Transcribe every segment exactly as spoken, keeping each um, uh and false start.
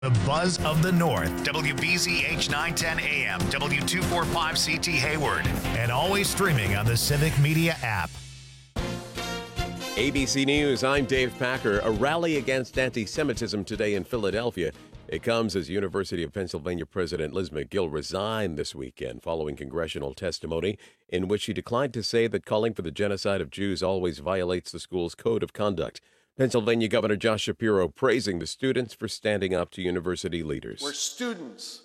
The buzz of the North, W B Z H nine ten A M, W two forty-five C T Hayward, and always streaming on the Civic Media app. A B C News, I'm Dave Packer. A rally against anti-Semitism today in Philadelphia. It comes as University of Pennsylvania President Liz McGill resigned this weekend following congressional testimony in which she declined to say that calling for the genocide of Jews always violates the school's code of conduct. Pennsylvania Governor Josh Shapiro praising the students for standing up to university leaders. Where students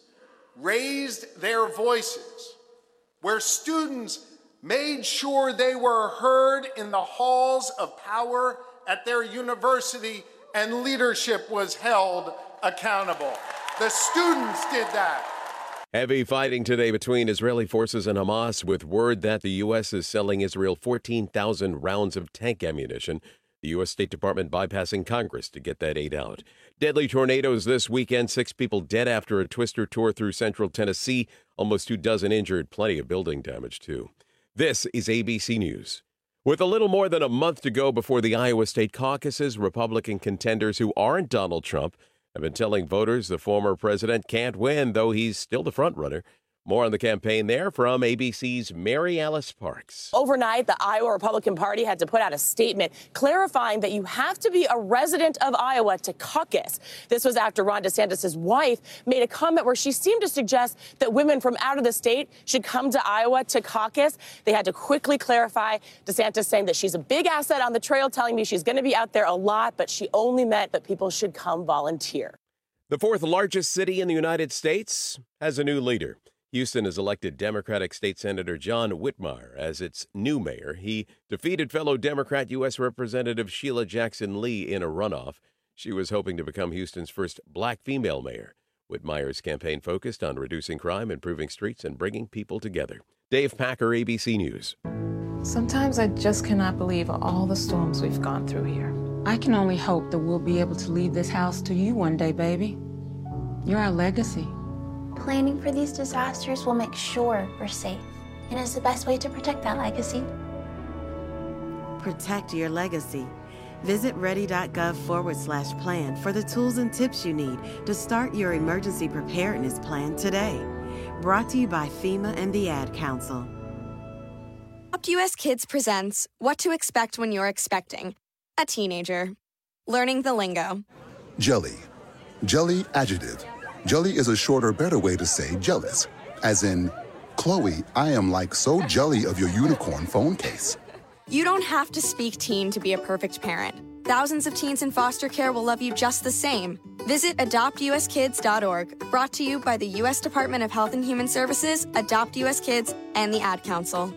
raised their voices, where students made sure they were heard in the halls of power at their university, and leadership was held accountable. The students did that. Heavy fighting today between Israeli forces and Hamas, with word that the U S is selling Israel fourteen thousand rounds of tank ammunition. The U S State Department bypassing Congress to get that aid out. Deadly tornadoes this weekend. Six people dead after a twister tore through central Tennessee. Almost two dozen injured. Plenty of building damage, too. This is A B C News. With a little more than a month to go before the Iowa state caucuses, Republican contenders who aren't Donald Trump have been telling voters the former president can't win, though he's still the frontrunner. More on the campaign there from A B C's Mary Alice Parks. Overnight, the Iowa Republican Party had to put out a statement clarifying that you have to be a resident of Iowa to caucus. This was after Ron DeSantis' wife made a comment where she seemed to suggest that women from out of the state should come to Iowa to caucus. They had to quickly clarify. DeSantis saying that she's a big asset on the trail, telling me she's going to be out there a lot, but she only meant that people should come volunteer. The fourth largest city in the United States has a new leader. Houston has elected Democratic State Senator John Whitmire as its new mayor. He defeated fellow Democrat U S Representative Sheila Jackson Lee in a runoff. She was hoping to become Houston's first black female mayor. Whitmire's campaign focused on reducing crime, improving streets, and bringing people together. Dave Packer, A B C News. Sometimes I just cannot believe all the storms we've gone through here. I can only hope that we'll be able to leave this house to you one day, baby. You're our legacy. Planning for these disasters will make sure we're safe, and is the best way to protect that legacy. Protect your legacy. Visit ready.gov forward slash plan for the tools and tips you need to start your emergency preparedness plan today. Brought to you by FEMA and the Ad Council. Adopt U S Kids presents What to Expect When You're Expecting a Teenager. Learning the lingo. Jelly. Jelly adjective. Jelly is a shorter, better way to say jealous. As in, Chloe, I am like so jelly of your unicorn phone case. You don't have to speak teen to be a perfect parent. Thousands of teens in foster care will love you just the same. Visit adopt u s kids dot org. Brought to you by the U S Department of Health and Human Services, Adopt U S Kids, and the Ad Council.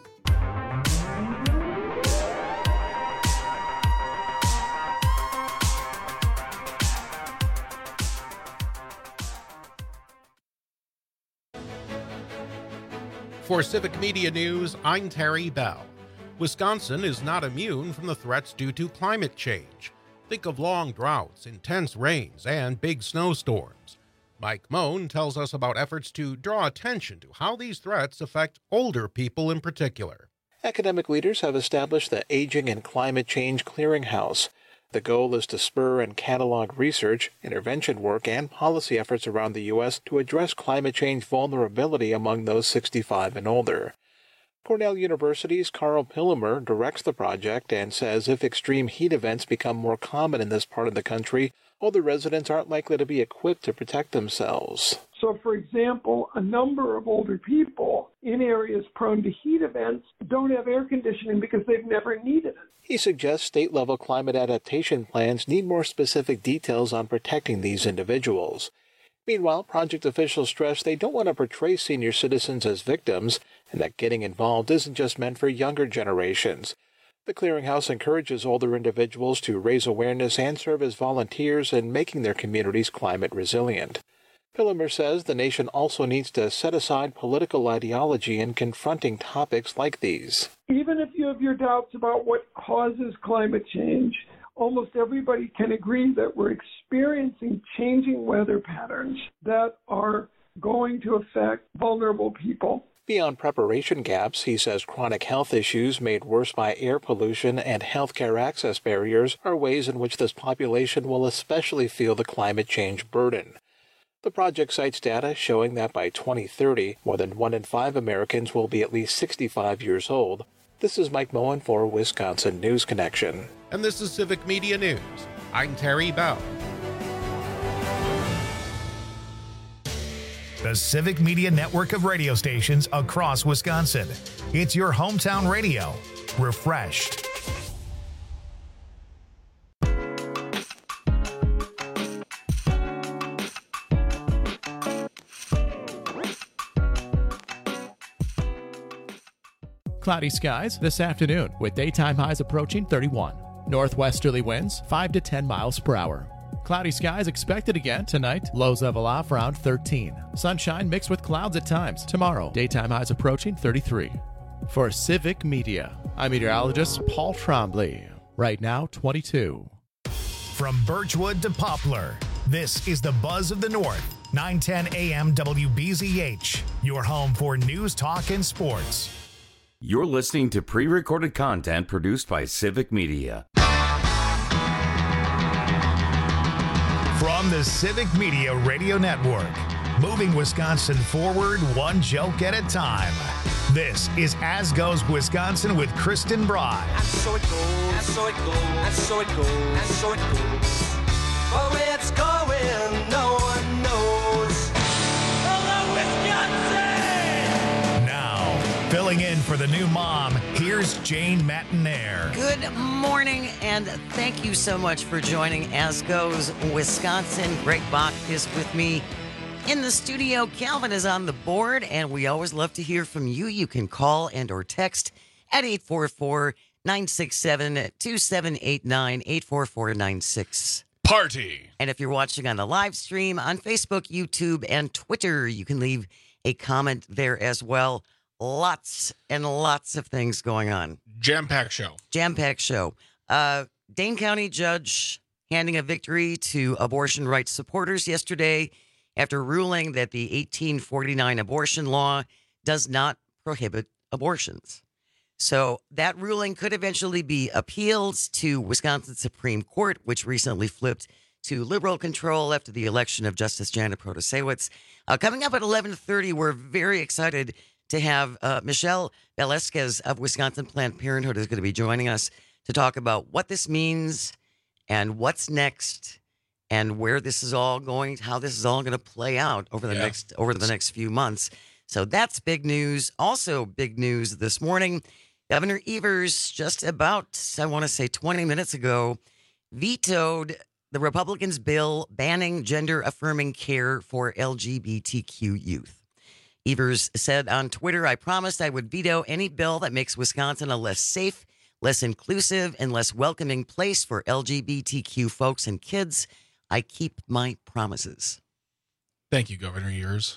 For Civic Media News, I'm Terry Bell. Wisconsin is not immune from the threats due to climate change. Think of long droughts, intense rains, and big snowstorms. Mike Moen tells us about efforts to draw attention to how these threats affect older people in particular. Academic leaders have established the Aging and Climate Change Clearinghouse. The goal is to spur and catalog research, intervention work, and policy efforts around the U S to address climate change vulnerability among those sixty-five and older. Cornell University's Carl Pillemer directs the project and says if extreme heat events become more common in this part of the country, older residents aren't likely to be equipped to protect themselves. So, for example, a number of older people in areas prone to heat events don't have air conditioning because they've never needed it. He suggests state-level climate adaptation plans need more specific details on protecting these individuals. Meanwhile, project officials stress they don't want to portray senior citizens as victims and that getting involved isn't just meant for younger generations. The Clearinghouse encourages older individuals to raise awareness and serve as volunteers in making their communities climate resilient. Pillemer says the nation also needs to set aside political ideology in confronting topics like these. Even if you have your doubts about what causes climate change, almost everybody can agree that we're experiencing changing weather patterns that are going to affect vulnerable people. Beyond preparation gaps, he says chronic health issues made worse by air pollution and healthcare access barriers are ways in which this population will especially feel the climate change burden. The project cites data showing that by twenty thirty, more than one in five Americans will be at least sixty-five years old. This is Mike Moen for Wisconsin News Connection. And this is Civic Media News. I'm Terry Bell. The Civic Media network of radio stations across Wisconsin. It's your hometown radio. Refreshed. Cloudy skies this afternoon with daytime highs approaching thirty-one. Northwesterly winds five to ten miles per hour. Cloudy skies expected again tonight. Lows level off around thirteen. Sunshine mixed with clouds at times. Tomorrow, daytime highs approaching thirty-three. For Civic Media, I'm meteorologist Paul Trombley. Right now, twenty-two. From Birchwood to Poplar, this is the Buzz of the North. nine ten A M W B Z H, your home for news, talk, and sports. You're listening to pre-recorded content produced by Civic Media. From the Civic Media Radio Network, moving Wisconsin forward one joke at a time. This is As Goes Wisconsin with Kristen Broad. And so it goes, and so it goes, and so it goes, and so it goes. But where it's going, no one knows. Hello, Wisconsin! Now, filling in for the new mom, here's Jane Matinaire. Good morning, and thank you so much for joining As Goes Wisconsin. Greg Bach is with me in the studio. Calvin is on the board, and we always love to hear from you. You can call and or text at eight four four, nine six seven, two seven eight nine, eight four four nine six. Party. And if you're watching on the live stream on Facebook, YouTube, and Twitter, you can leave a comment there as well. Lots and lots of things going on. Jam-packed show. Jam-packed show. Uh, Dane County judge handing a victory to abortion rights supporters yesterday after ruling that the eighteen forty-nine abortion law does not prohibit abortions. So that ruling could eventually be appealed to Wisconsin Supreme Court, which recently flipped to liberal control after the election of Justice Janet Protasiewicz. Uh, coming up at eleven thirty, we're very excited to have uh, Michelle Velasquez of Wisconsin Planned Parenthood is going to be joining us to talk about what this means and what's next and where this is all going, how this is all going to play out over the yeah. next over the next few months. So that's big news. Also big news this morning, Governor Evers just about, I want to say twenty minutes ago, vetoed the Republicans' bill banning gender-affirming care for L G B T Q youth. Evers said on Twitter, "I promised I would veto any bill that makes Wisconsin a less safe, less inclusive, and less welcoming place for L G B T Q folks and kids. I keep my promises." Thank you, Governor Evers.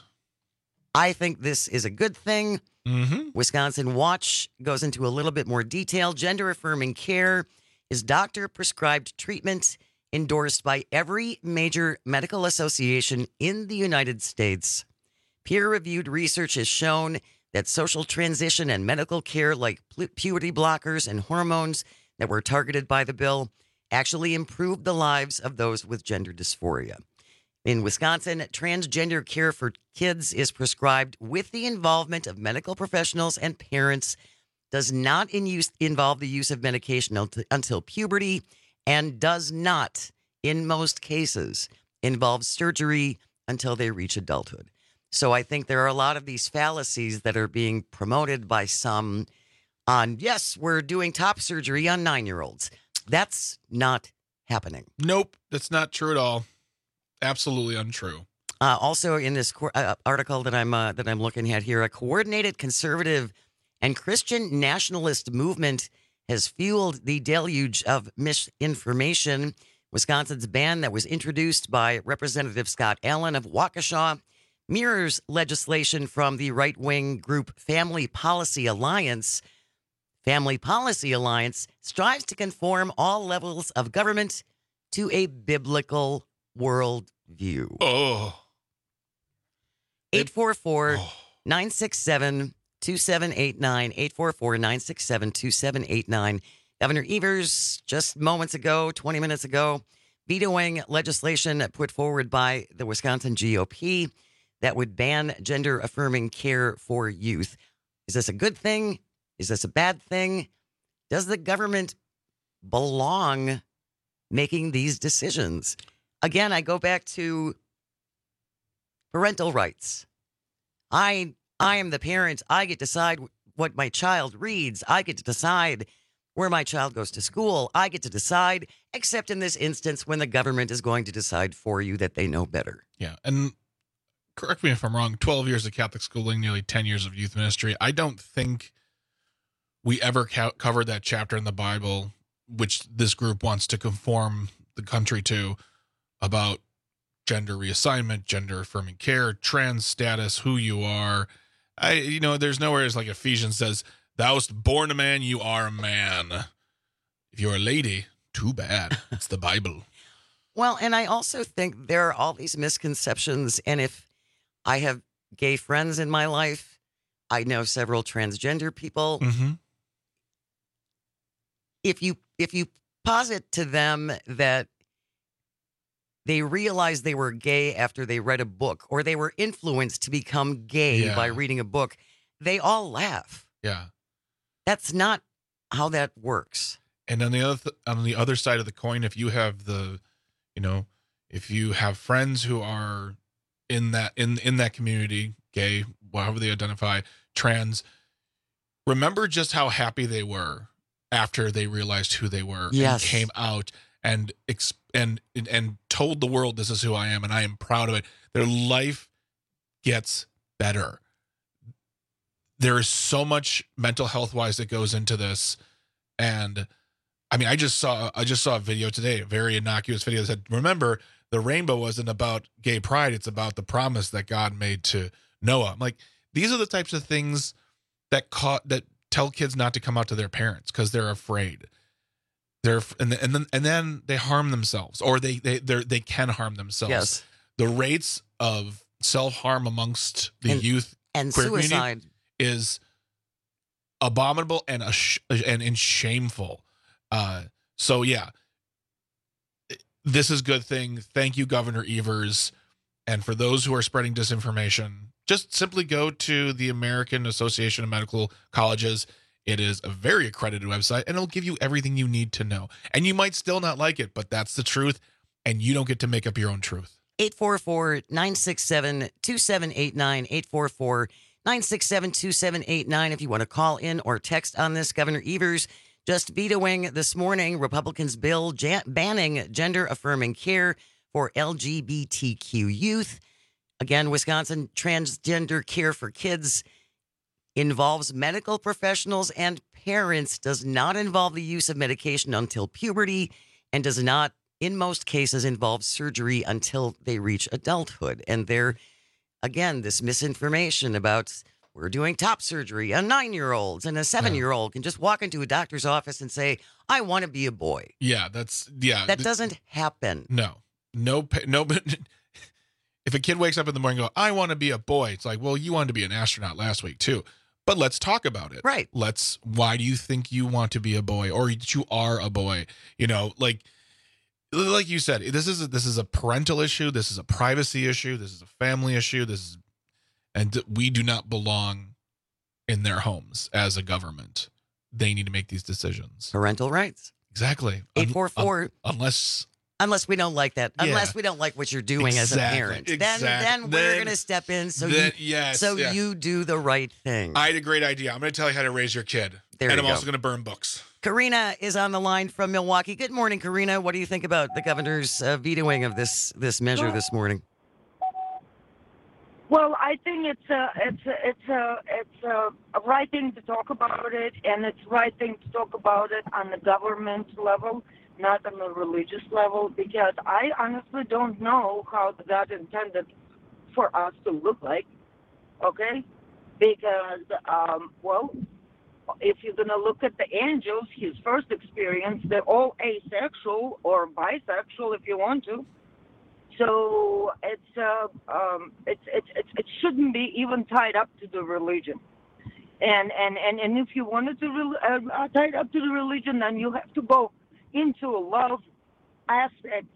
I think this is a good thing. Mm-hmm. Wisconsin Watch goes into a little bit more detail. Gender-affirming care is doctor-prescribed treatment endorsed by every major medical association in the United States. Peer-reviewed research has shown that social transition and medical care like puberty blockers and hormones that were targeted by the bill actually improved the lives of those with gender dysphoria. In Wisconsin, transgender care for kids is prescribed with the involvement of medical professionals and parents, does not in use, involve the use of medication until, until puberty, and does not, in most cases, involve surgery until they reach adulthood. So I think there are a lot of these fallacies that are being promoted by some on, yes, we're doing top surgery on nine-year-olds. That's not happening. Nope, that's not true at all. Absolutely untrue. Uh, also, in this co- uh, article that I'm uh, that I'm looking at here, a coordinated conservative and Christian nationalist movement has fueled the deluge of misinformation. Wisconsin's ban that was introduced by Representative Scott Allen of Waukesha mirrors legislation from the right-wing group Family Policy Alliance. Family Policy Alliance strives to conform all levels of government to a biblical worldview. Oh. eight four four, nine six seven, two seven eight nine, eight four four, nine six seven, two seven eight nine. Governor Evers, just moments ago, twenty minutes ago, vetoing legislation put forward by the Wisconsin G O P that would ban gender-affirming care for youth. Is this a good thing? Is this a bad thing? Does the government belong making these decisions? Again, I go back to parental rights. I I am the parent. I get to decide what my child reads. I get to decide where my child goes to school. I get to decide, except in this instance when the government is going to decide for you that they know better. Yeah, and correct me if I'm wrong, twelve years of Catholic schooling, nearly ten years of youth ministry. I don't think we ever ca- covered that chapter in the Bible, which this group wants to conform the country to, about gender reassignment, gender affirming care, trans status, who you are. I, you know, there's nowhere as like Ephesians says, "Thou wast born a man, you are a man." If you're a lady, too bad. It's the Bible. Well, and I also think there are all these misconceptions. And if I have gay friends in my life, I know several transgender people. Mm-hmm. If you if you posit to them that they realized they were gay after they read a book, or they were influenced to become gay Yeah. by reading a book, they all laugh. Yeah. That's not how that works. And on the other th- on the other side of the coin, if you have the, you know, if you have friends who are in that in in that community, gay, however they identify, trans, remember just how happy they were after they realized who they were Yes. and came out and ex- and and told the world, this is who I am and I am proud of it. Their life gets better. There is so much mental health wise that goes into this. And I mean, I just saw I just saw a video today, a very innocuous video that said, remember, the rainbow wasn't about gay pride. It's about the promise that God made to Noah. I'm like, these are the types of things that caught that tell kids not to come out to their parents because they're afraid. They're and, and then and then they harm themselves, or they they they they can harm themselves. Yes. The rates of self-harm amongst the And- youth and queer community suicide. is abominable and a sh- and, and shameful. Uh, so yeah, this is a good thing. Thank you, Governor Evers. And for those who are spreading disinformation, just simply go to the American Association of Medical Colleges. It is a very accredited website, and it'll give you everything you need to know. And you might still not like it, but that's the truth, and you don't get to make up your own truth. eight four four, nine six seven, two seven eight nine, eight four four, nine six seven, two seven eight nine. If you want to call in or text on this, Governor Evers just vetoing this morning Republicans' bill ja- banning gender-affirming care for L G B T Q youth. Again, Wisconsin transgender care for kids involves medical professionals and parents, does not involve the use of medication until puberty, and does not, in most cases, involve surgery until they reach adulthood. And there, again, this misinformation about we're doing top surgery on nine-year-olds, and a seven-year-old can just walk into a doctor's office and say, I want to be a boy. Yeah, that's yeah. That th- doesn't happen. No, no, pa- no. If a kid wakes up in the morning and go, I want to be a boy, it's like, well, you wanted to be an astronaut last week too. But let's talk about it. Right. Let's, why do you think you want to be a boy, or that you are a boy? You know, like, like you said, this is a, this is a parental issue. This is a privacy issue. This is a family issue. This is, and we do not belong in their homes as a government. They need to make these decisions. Parental rights. Exactly. eight four four Un- un- unless. Unless we don't like that. Yeah. Unless we don't like what you're doing as a Exactly, parent. Then exactly. then we're Then- going to step in so then- you yes, so yeah. you do the right thing. I had a great idea. I'm going to tell you how to raise your kid. There and you I'm go. also going to burn books. Karina is on the line from Milwaukee. Good morning, Karina. What do you think about the governor's uh, vetoing of this this measure this morning? Well, I think it's a it's a it's a it's a, a right thing to talk about it, and it's right thing to talk about it on the government level, not on the religious level, because I honestly don't know how God intended for us to look like. Okay, because um, well, if you're gonna look at the angels, his first experience, they're all asexual or bisexual, if you want to. So it's uh, um, it's, it's it's it shouldn't be even tied up to the religion. And and, and, and if you wanted to re- uh, tie it up to the religion, then you have to go into a love aspect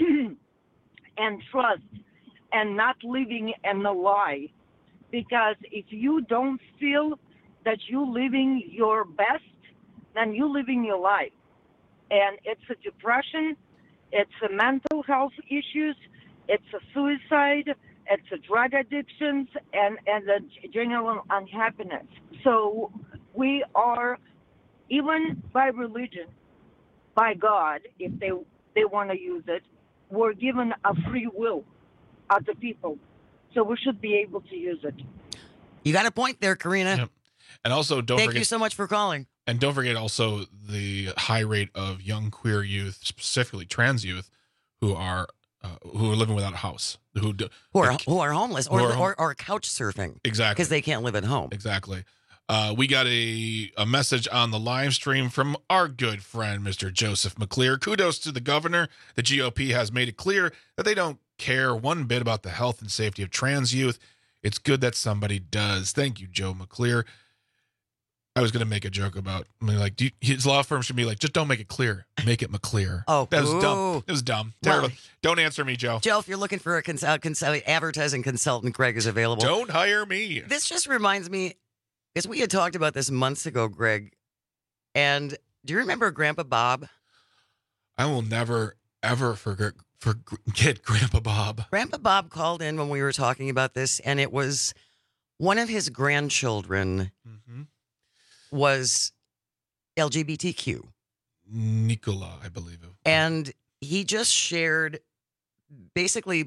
and trust and not living in a lie. Because if you don't feel that you're living your best, then you're living your life. And it's a depression, it's a mental health issues, it's a suicide, it's a drug addictions, and, and a general unhappiness. So we are, even by religion, by God, if they they want to use it, we're given a free will as a people. So we should be able to use it. You got a point there, Karina. Yep. And also, don't Thank forget, you so much for calling. And don't forget also the high rate of young queer youth, specifically trans youth, who are uh, who are living without a house, who do, Who are, like, who are homeless or, who are hom- or, or couch surfing. Exactly. Because they can't live at home. Exactly. Uh, we got a, a message on the live stream from our good friend, Mister Joseph McClear. Kudos to the governor. The G O P has made it clear that they don't care one bit about the health and safety of trans youth. It's good that somebody does. Thank you, Joe McClear. I was going to make a joke about, I mean, like, do you, his law firm should be like, just don't make it clear. Make it McClear. Oh, that was ooh. dumb. It was dumb. Well, Terrible. Don't answer me, Joe. Joe, if you're looking for a cons- uh, cons- advertising consultant, Greg is available. Don't hire me. This just reminds me, because we had talked about this months ago, Greg. And do you remember Grandpa Bob? I will never, ever forget, forget Grandpa Bob. Grandpa Bob called in when we were talking about this, and it was one of his grandchildren Mm-hmm. was L G B T Q. Nicola, I believe. And he just shared basically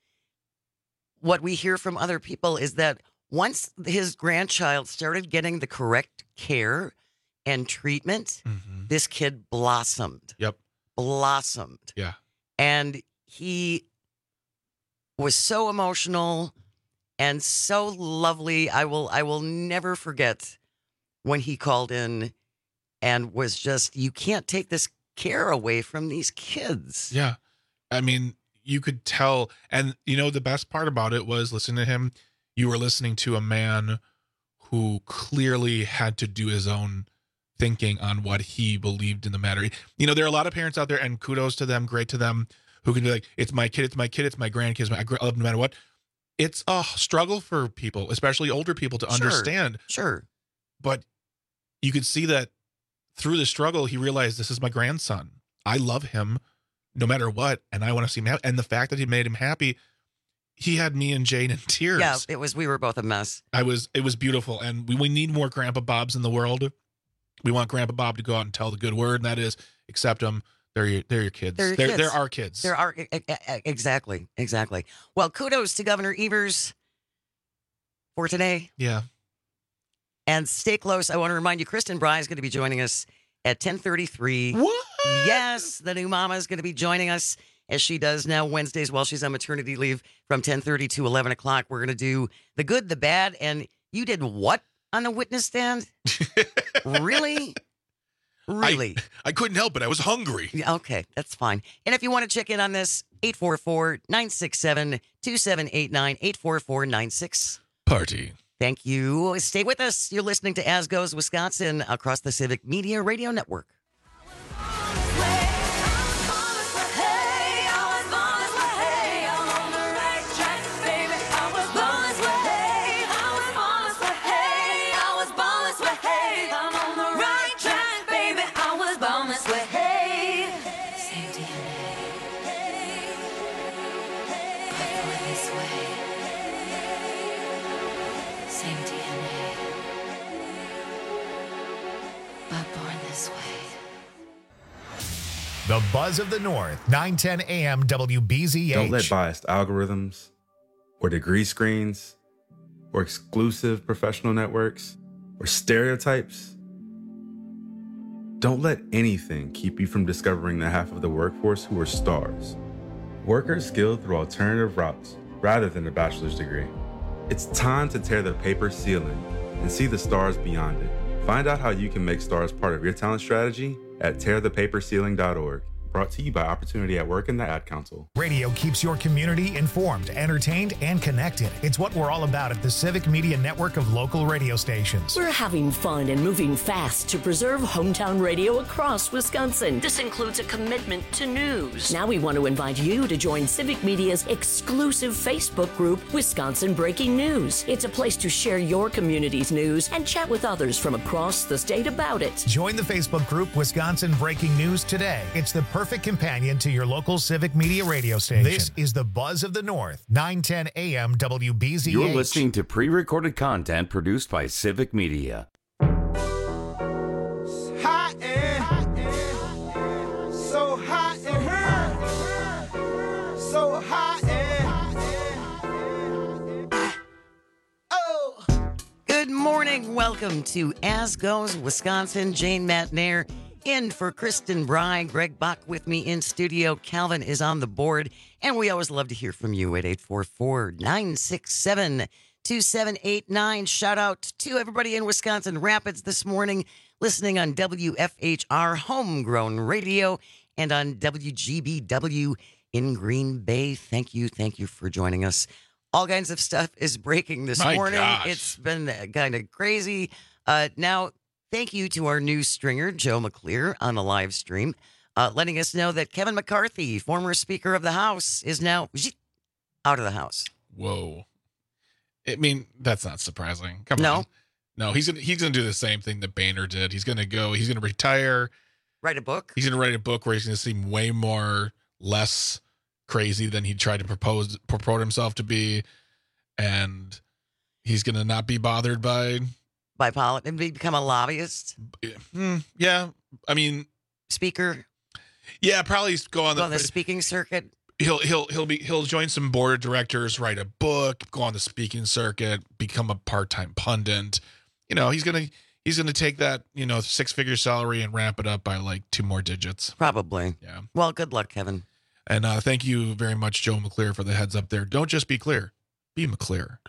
what we hear from other people is that once his grandchild started getting the correct care and treatment, mm-hmm. this kid blossomed. Yep. Blossomed. Yeah. And he was so emotional and so lovely. I will I will never forget when he called in and was just, you can't take this care away from these kids. Yeah. I mean, you could tell. And, you know, the best part about it was listening to him, you were listening to a man who clearly had to do his own thinking on what he believed in the matter. You know, there are a lot of parents out there, and kudos to them, great to them, who can be like, it's my kid, it's my kid, it's my grandkids, I love them no matter what. It's a struggle for people, especially older people, to Sure, understand. Sure. But you could see that through the struggle, he realized, this is my grandson. I love him no matter what, and I want to see him happy. And the fact that he made him happy, he had me and Jane in tears. Yeah, it was, we were both a mess. I was, it was beautiful. And we, we need more Grandpa Bobs in the world. We want Grandpa Bob to go out and tell the good word, and that is, accept them. They're your, they're your kids. They're, your they're, kids. they're our kids. They're our, e- e- exactly, exactly. Well, kudos to Governor Evers for today. Yeah. And stay close. I want to remind you, Kristen Bry is going to be joining us at ten thirty-three. What? Yes, the new mama is going to be joining us, as she does now Wednesdays while she's on maternity leave, from ten thirty to eleven o'clock. We're going to do the good, the bad, and you did what on the witness stand? Really? Really? I, I couldn't help it. I was hungry. Yeah, okay, that's fine. And if you want to check in on this, eight four four, nine six seven, two seven eight nine, eight four four nine six. Party. Thank you. Stay with us. You're listening to As Goes Wisconsin across the Civic Media Radio Network. The Buzz of the North, nine ten A M W B Z H. Don't let biased algorithms or degree screens or exclusive professional networks or stereotypes, don't let anything keep you from discovering the half of the workforce who are stars. Workers skilled through alternative routes rather than a bachelor's degree. It's time to tear the paper ceiling and see the stars beyond it. Find out how you can make stars part of your talent strategy at tear the paper ceiling dot org. Brought to you by Opportunity at Work and the Ad Council. Radio keeps your community informed, entertained, and connected. It's what we're all about at the Civic Media Network of local radio stations. We're having fun and moving fast to preserve hometown radio across Wisconsin. This includes a commitment to news. Now we want to invite you to join Civic Media's exclusive Facebook group, Wisconsin Breaking News. It's a place to share your community's news and chat with others from across the state about it. Join the Facebook group Wisconsin Breaking News today. It's the perfect companion to your local Civic Media radio station. This is the Buzz of the North, nine ten A M W B Z H. You're listening to pre-recorded content produced by Civic Media. Hot and so hot and so hot and oh. Good morning. Welcome to As Goes Wisconsin. Jane Matnair in for Kristen Bry. Greg Bach with me in studio. Calvin is on the board. And we always love to hear from you at eight four four, nine six seven, two seven eight nine. Shout out to everybody in Wisconsin Rapids this morning, listening on W F H R Homegrown Radio and on W G B W in Green Bay. Thank you. Thank you for joining us. All kinds of stuff is breaking this My morning. gosh. It's been kind of crazy. Uh, now, thank you to our news stringer, Joe McClear, on the live stream, uh, letting us know that Kevin McCarthy, former Speaker of the House, is now out of the House. Whoa. I mean, that's not surprising. Come No? on. No, he's gonna he's gonna do the same thing that Boehner did. He's gonna go, he's gonna retire. Write a book? He's gonna write a book where he's gonna seem way more less crazy than he tried to propose purport himself to be. And he's gonna not be bothered by By polit- and become a lobbyist? Hmm, yeah. I mean, Speaker? Yeah, probably go on the, Go on the speaking circuit? He'll he'll he'll be he'll join some board of directors, write a book, go on the speaking circuit, become a part-time pundit. You know, he's gonna he's gonna take that, you know, six-figure salary and ramp it up by like two more digits. Probably. Yeah. Well, good luck, Kevin. And uh, thank you very much, Joe McClear, for the heads up there. Don't just be clear, be McClear.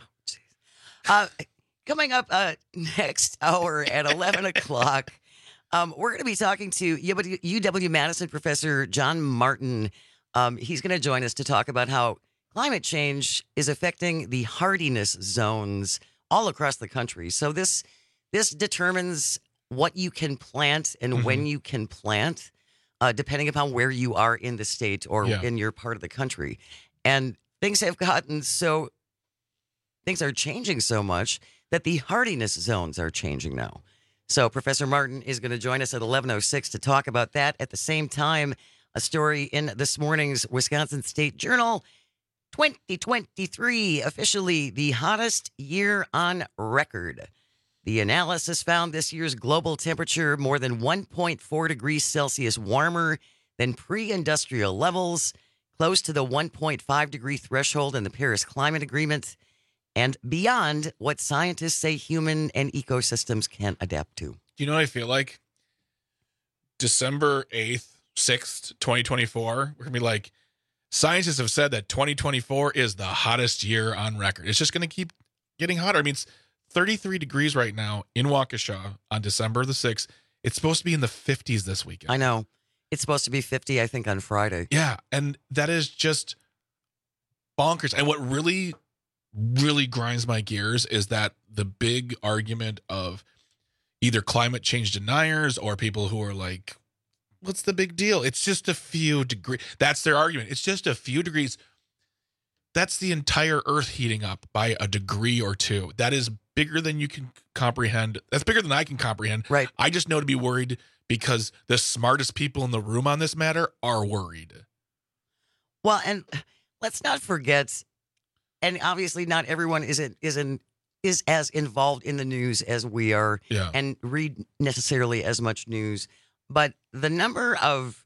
Uh, coming up uh, next hour at eleven o'clock, um, we're going to be talking to U W Madison professor John Martin. Um, he's going to join us to talk about how climate change is affecting the hardiness zones all across the country. So this this determines what you can plant and Mm-hmm. when you can plant, uh, depending upon where you are in the state or Yeah. in your part of the country. And things have gotten so, things are changing so much that the hardiness zones are changing now. So Professor Martin is going to join us at eleven oh six to talk about that. At the same time, a story in this morning's Wisconsin State Journal, twenty twenty-three, officially the hottest year on record. The analysis found this year's global temperature more than one point four degrees Celsius warmer than pre-industrial levels, close to the one point five degree threshold in the Paris Climate Agreement, and beyond what scientists say human and ecosystems can adapt to. Do you know what I feel like? December eighth, sixth, twenty twenty-four, we're going to be like, scientists have said that twenty twenty-four is the hottest year on record. It's just going to keep getting hotter. I mean, it's thirty-three degrees right now in Waukesha on December the sixth. It's supposed to be in the fifties this weekend. I know. It's supposed to be fifty, I think, on Friday. Yeah, and that is just bonkers. And what really, really grinds my gears is that the big argument of either climate change deniers or people who are like, what's the big deal? It's just a few degrees. That's their argument. It's just a few degrees. That's the entire Earth heating up by a degree or two. That is bigger than you can comprehend. That's bigger than I can comprehend. Right. I just know to be worried because the smartest people in the room on this matter are worried. Well, and let's not forget, and obviously not everyone is in, is in, is as involved in the news as we are, Yeah. and read necessarily as much news, but the number of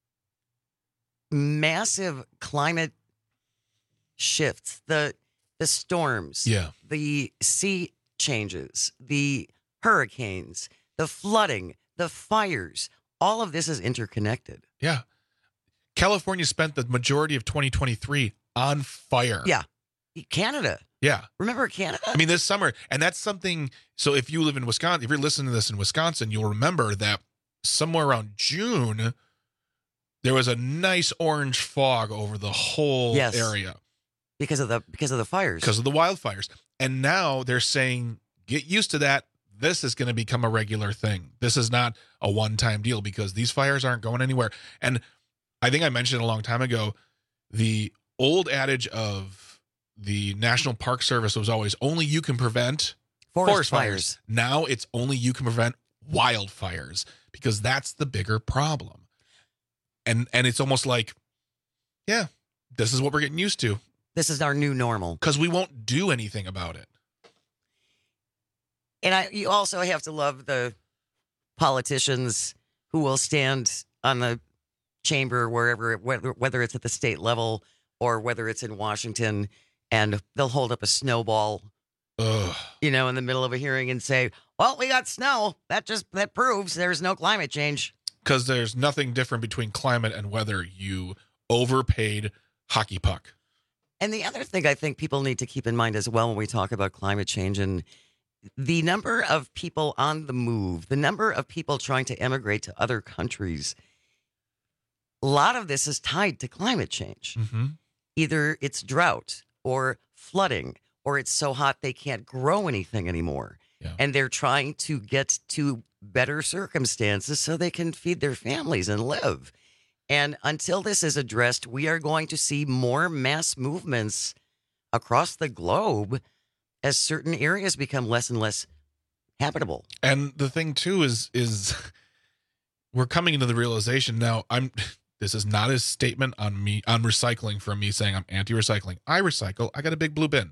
massive climate shifts, the the storms, Yeah. the sea changes, the hurricanes, the flooding, the fires, all of this is interconnected. Yeah. California spent the majority of twenty twenty-three on fire. Yeah. Canada. Yeah. Remember Canada? I mean, this summer, and that's something. So if you live in Wisconsin, if you're listening to this in Wisconsin, you'll remember that somewhere around June, there was a nice orange fog over the whole Yes. area because of the because of the fires. because of the wildfires. And now they're saying, get used to that. This is going to become a regular thing. This is not a one-time deal because these fires aren't going anywhere. And I think I mentioned a long time ago, the old adage of the National Park Service was always only you can prevent Forest forest, fires. fires. Now it's only you can prevent wildfires because that's the bigger problem. And and it's almost like, yeah, this is what we're getting used to This is our new normal. because we won't do anything about it. And I, you also have to love the politicians who will stand on the chamber, wherever, whether, whether it's at the state level or whether it's in Washington, and they'll hold up a snowball, Ugh. you know, in the middle of a hearing and say, well, we got snow. That just, that proves there's no climate change. Because there's nothing different between climate and whether you overpaid hockey puck. And the other thing I think people need to keep in mind as well when we talk about climate change and the number of people on the move, the number of people trying to emigrate to other countries, a lot of this is tied to climate change. Mm-hmm. Either it's drought or flooding, or it's so hot they can't grow anything anymore. Yeah. And they're trying to get to better circumstances so they can feed their families and live. And until this is addressed, we are going to see more mass movements across the globe as certain areas become less and less habitable. And the thing too is is we're coming into the realization now. I'm this is not a statement on me on recycling from me saying I'm anti-recycling. I recycle. I got a big blue bin.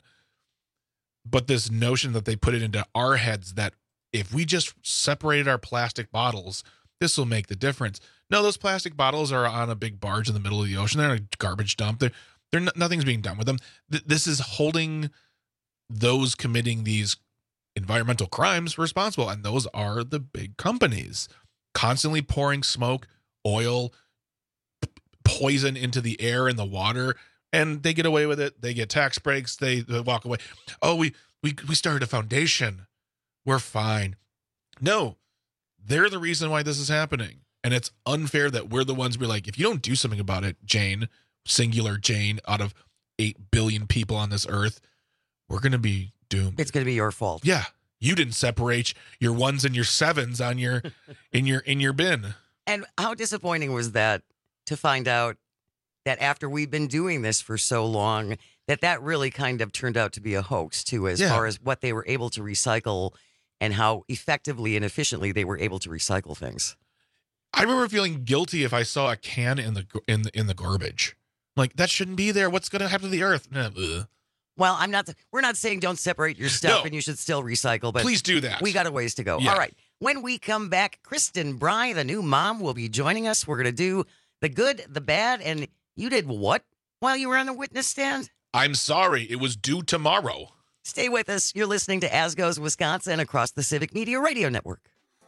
But this notion that they put it into our heads that if we just separated our plastic bottles, this will make the difference. No, those plastic bottles are on a big barge in the middle of the ocean. They're in a garbage dump. They're, they're n- nothing's being done with them. Th- this is holding those committing these environmental crimes responsible, and those are the big companies constantly pouring smoke, oil, p- poison into the air and the water, and they get away with it. They get tax breaks. They, they walk away. Oh, we we we started a foundation. We're fine. No, they're the reason why this is happening, and it's unfair that we're the ones be like, if you don't do something about it, Jane, singular Jane, out of eight billion people on this earth, we're going to be doomed. It's going to be your fault. Yeah. You didn't separate your ones and your sevens on your in your in your bin. And how disappointing was that to find out that after we've been doing this for so long, that that really kind of turned out to be a hoax too, as Yeah. far as what they were able to recycle and how effectively and efficiently they were able to recycle things. I remember feeling guilty if I saw a can in the in the, in the garbage. Like, that shouldn't be there. What's going to happen to the earth? Nah, ugh. Well, I'm not. We're not saying don't separate your stuff No. and you should still recycle, but Please do that. We got a ways to go. Yeah. All right. When we come back, Kristen Bry, the new mom, will be joining us. We're going to do the good, the bad, and you did what while you were on the witness stand? I'm sorry. It was due tomorrow. Stay with us. You're listening to As Goes Wisconsin across the Civic Media Radio Network.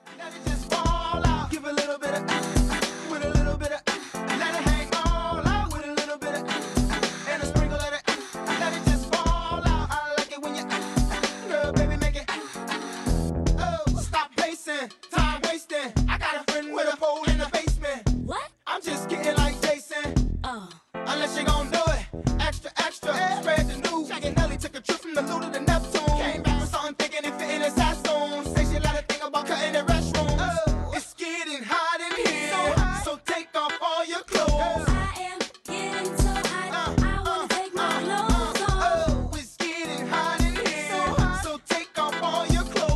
Time wasting. I got a friend with a pole in the basement. What? I'm just getting like Jason. Oh. Unless you gon' do it. Extra, extra. Yeah. Spread the news. Shaggy Nelly took a trip from the Luda to Neptune. Came back with something thinking it fit in his costume. Say she let her think about cutting the restroom. Oh. It's getting hot in here. So, hot. So take off all your clothes. I am getting so hot. Uh, I wanna uh, take my clothes uh, off. Oh, it's getting hot in here. So, hot. So take off all your clothes.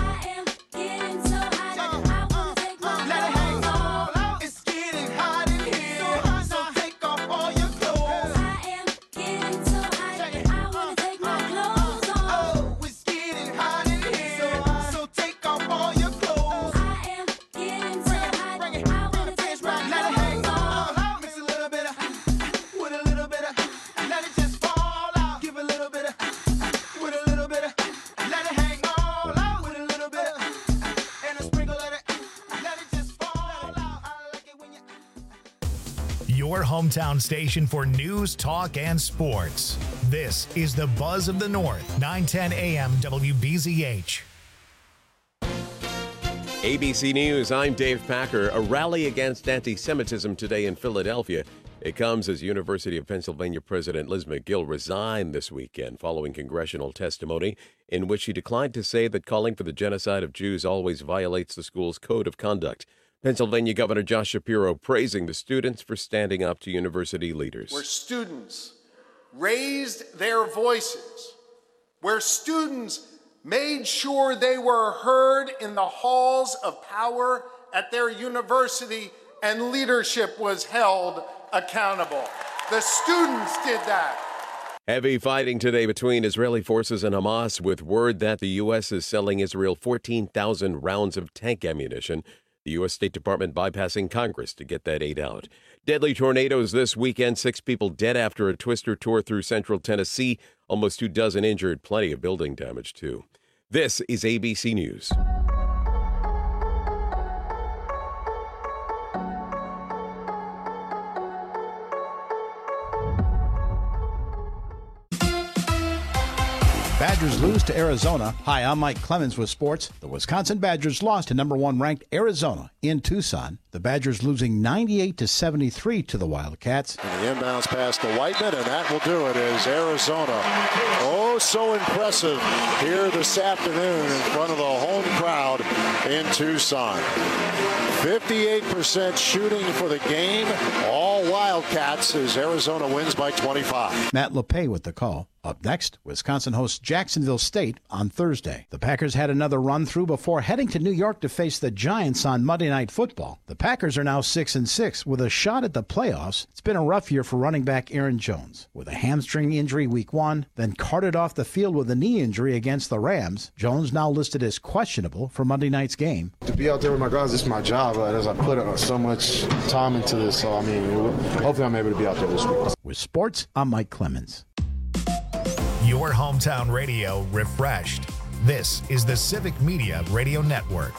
Your hometown station for news, talk, and sports. This is the Buzz of the North, nine ten A M W B Z H. A B C News, I'm Dave Packer. A rally against anti-Semitism today in Philadelphia. It comes as University of Pennsylvania President Liz McGill resigned this weekend following congressional testimony in which she declined to say that calling for the genocide of Jews always violates the school's code of conduct. Pennsylvania Governor Josh Shapiro praising the students for standing up to university leaders. Where students raised their voices, where students made sure they were heard in the halls of power at their university, and leadership was held accountable. The students did that. Heavy fighting today between Israeli forces and Hamas, with word that the U S is selling Israel fourteen thousand rounds of tank ammunition. The U S State Department bypassing Congress to get that aid out. Deadly tornadoes this weekend. Six people dead after a twister tore through central Tennessee. Almost two dozen injured. Plenty of building damage, too. This is A B C News. Badgers lose to Arizona. Hi, I'm Mike Clemens with sports. The Wisconsin Badgers lost to number one ranked Arizona in Tucson. The Badgers losing ninety-eight to seventy-three to the Wildcats. And the inbounds pass to Whiteman, and that will do it as Arizona. Oh, so impressive here this afternoon in front of the home crowd in Tucson. fifty-eight percent shooting for the game. All Wildcats as Arizona wins by twenty-five. Matt LePay with the call. Up next, Wisconsin hosts Jacksonville State on Thursday. The Packers had another run-through before heading to New York to face the Giants on Monday Night Football. The Packers are now six and six with a shot at the playoffs. It's been a rough year for running back Aaron Jones. With a hamstring injury week one, then carted off the field with a knee injury against the Rams, Jones now listed as questionable for Monday night's game. To be out there with my guys, this is my job. Uh, as I put uh, so much time into this, so I mean, hopefully I'm able to be out there this week. With sports, I'm Mike Clemens. Your hometown radio refreshed. This is the Civic Media Radio Network.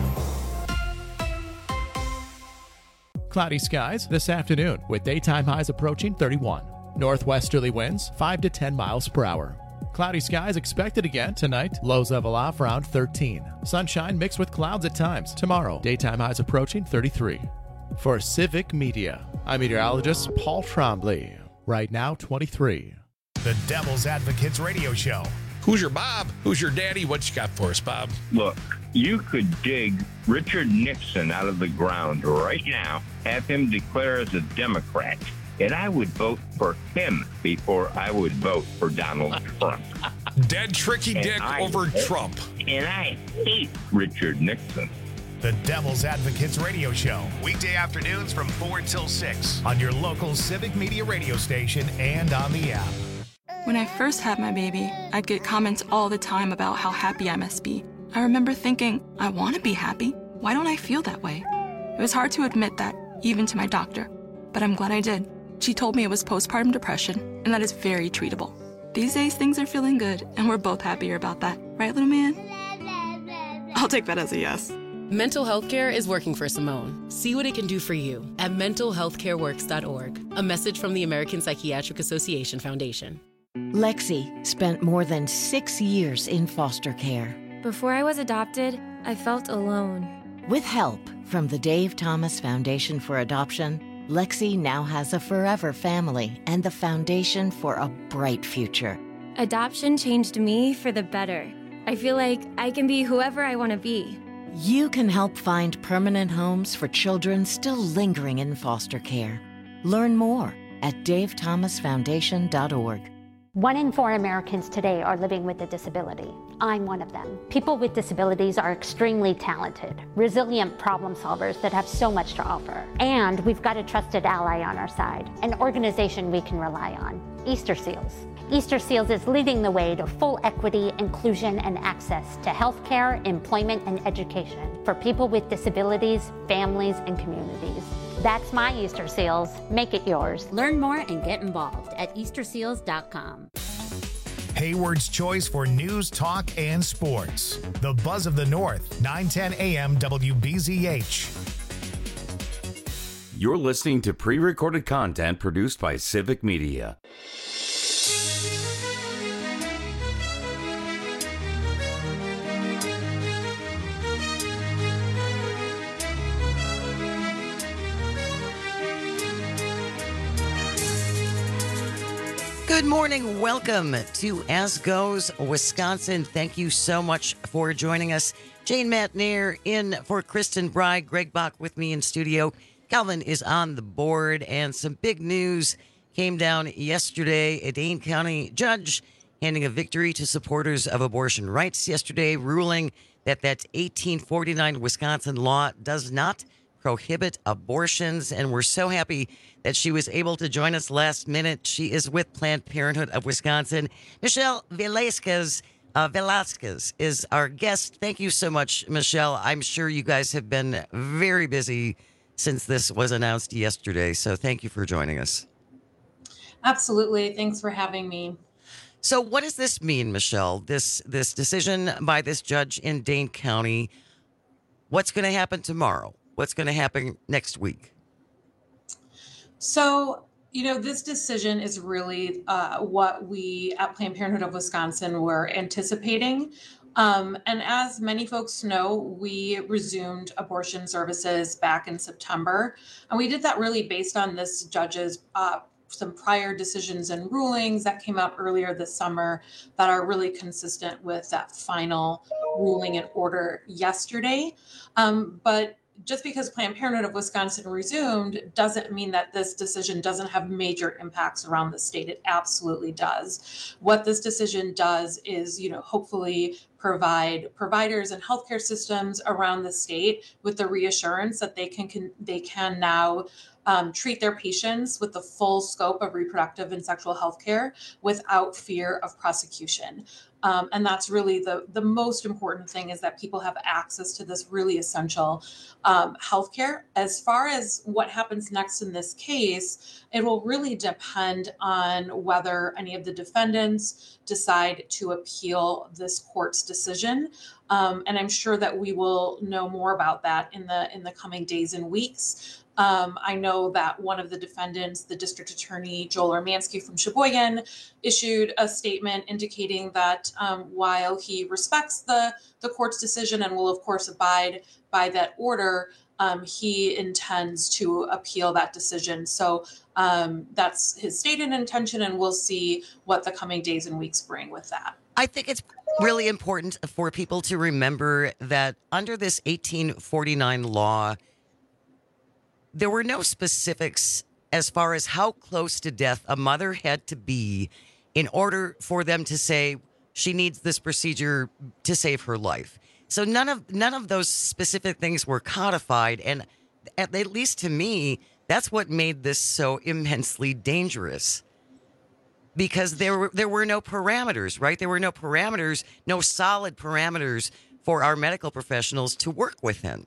Cloudy skies this afternoon with daytime highs approaching thirty-one. Northwesterly winds five to ten miles per hour. Cloudy skies expected again tonight. Lows level off around thirteen. Sunshine mixed with clouds at times. Tomorrow, daytime highs approaching thirty-three. For Civic Media, I'm meteorologist Paul Trombley. Right now, twenty-three. The Devil's Advocates Radio Show. Who's your Bob? Who's your daddy? What you got for us, Bob? Look, you could dig Richard Nixon out of the ground right now, have him declare as a Democrat, and I would vote for him before I would vote for Donald Trump. Dead tricky And dick I over hate- Trump. And I hate Richard Nixon. The Devil's Advocates Radio Show. Weekday afternoons from four till six on your local Civic Media radio station and on the app. When I first had my baby, I'd get comments all the time about how happy I must be. I remember thinking, I want to be happy. Why don't I feel that way? It was hard to admit that, even to my doctor. But I'm glad I did. She told me it was postpartum depression, and that is very treatable. These days, things are feeling good, and we're both happier about that. Right, little man? I'll take that as a yes. Mental health care is working for Simone. See what it can do for you at mental health care works dot org. A message from the American Psychiatric Association Foundation. Lexi spent more than six years in foster care. Before I was adopted, I felt alone. With help from the Dave Thomas Foundation for Adoption, Lexi now has a forever family and the foundation for a bright future. Adoption changed me for the better. I feel like I can be whoever I want to be. You can help find permanent homes for children still lingering in foster care. Learn more at dave thomas foundation dot org. One in four Americans today are living with a disability. I'm one of them. People with disabilities are extremely talented, resilient problem solvers that have so much to offer. And we've got a trusted ally on our side, an organization we can rely on, Easter Seals. Easter Seals is leading the way to full equity, inclusion, and access to healthcare, employment, and education for people with disabilities, families, and communities. That's my Easter Seals. Make it yours. Learn more and get involved at easter seals dot com. Hayward's choice for news, talk, and sports. The Buzz of the North, nine ten a m W B Z H. You're listening to pre-recorded content produced by Civic Media. Good morning. Welcome to As Goes Wisconsin. Thank you so much for joining us. Jane Matnair in for Kristen Bride. Greg Bach with me in studio. Calvin is on the board, and some big news came down yesterday. A Dane County judge handing a victory to supporters of abortion rights yesterday, ruling that that eighteen forty-nine Wisconsin law does not prohibit abortions. And we're so happy that she was able to join us last minute. She is with Planned Parenthood of Wisconsin. Michelle Velasquez, uh, Velasquez is our guest. Thank you so much, Michelle. I'm sure you guys have been very busy since this was announced yesterday. So thank you for joining us. Absolutely. Thanks for having me. So what does this mean, Michelle? This this decision by this judge in Dane County, what's going to happen tomorrow? What's going to happen next week? So, you know, this decision is really uh, what we at Planned Parenthood of Wisconsin were anticipating. Um, and as many folks know, we resumed abortion services back in September. And we did that really based on this judge's uh, some prior decisions and rulings that came out earlier this summer that are really consistent with that final ruling and order yesterday. Um, but just because Planned Parenthood of Wisconsin resumed doesn't mean that this decision doesn't have major impacts around the state. It absolutely does. What this decision does is, you know, hopefully provide providers and healthcare systems around the state with the reassurance that they can, can they can now um, treat their patients with the full scope of reproductive and sexual health care without fear of prosecution. Um, and that's really the, the most important thing, is that people have access to this really essential um, healthcare. As far as what happens next in this case, it will really depend on whether any of the defendants decide to appeal this court's decision. Um, and I'm sure that we will know more about that in the in the coming days and weeks. Um, I know that one of the defendants, the district attorney, Joel Urmanski from Sheboygan, issued a statement indicating that um, while he respects the, the court's decision and will, of course, abide by that order, um, he intends to appeal that decision. So um, that's his stated intention, and we'll see what the coming days and weeks bring with that. I think it's really important for people to remember that under this eighteen forty-nine law, there were no specifics as far as how close to death a mother had to be in order for them to say she needs this procedure to save her life. So none of none of those specific things were codified. And at, at least to me, that's what made this so immensely dangerous. Because there were there were no parameters, right? There were no parameters, no solid parameters for our medical professionals to work within.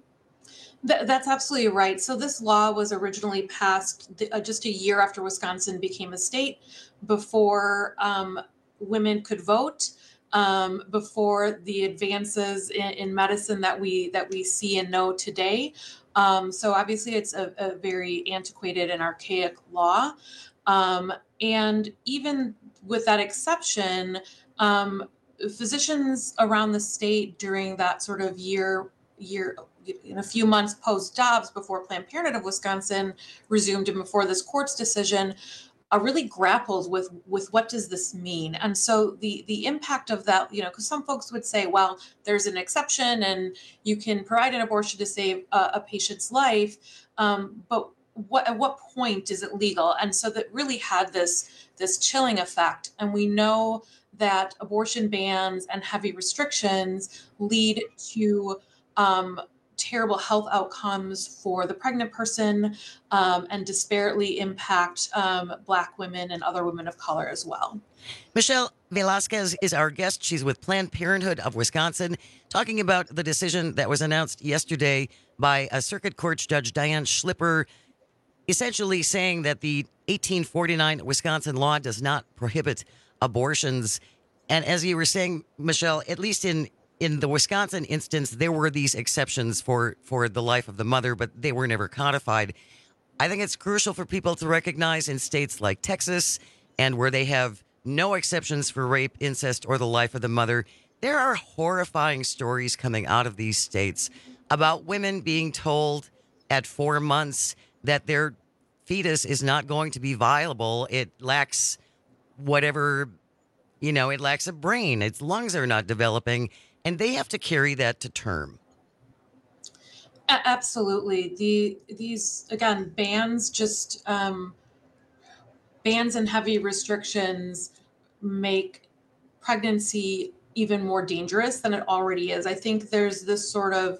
Th- that's absolutely right. So this law was originally passed th- uh, just a year after Wisconsin became a state, before um, women could vote, um, before the advances in, in medicine that we that we see and know today. Um, so obviously, it's a, a very antiquated and archaic law. Um, and even with that exception, um, physicians around the state during that sort of year year. in a few months post Dobbs, before Planned Parenthood of Wisconsin resumed and before this court's decision, uh, really grappled with with what does this mean? And so the the impact of that, you know, because some folks would say, well, there's an exception and you can provide an abortion to save a, a patient's life, um, but what at what point is it legal? And so that really had this this chilling effect. And we know that abortion bans and heavy restrictions lead to um, terrible health outcomes for the pregnant person, um, and disparately impact um, Black women and other women of color as well. Michelle Velasquez is our guest. She's with Planned Parenthood of Wisconsin, talking about the decision that was announced yesterday by a Circuit Court Judge Diane Schlipper, essentially saying that the eighteen forty-nine Wisconsin law does not prohibit abortions. And as you were saying, Michelle, at least in In the Wisconsin instance, there were these exceptions for, for the life of the mother, but they were never codified. I think it's crucial for people to recognize in states like Texas, and where they have no exceptions for rape, incest, or the life of the mother, there are horrifying stories coming out of these states about women being told at four months that their fetus is not going to be viable. It lacks whatever, you know, it lacks a brain. Its lungs are not developing, and they have to carry that to term. A- Absolutely. The these again bans just um, bans and heavy restrictions make pregnancy even more dangerous than it already is. I think there's this sort of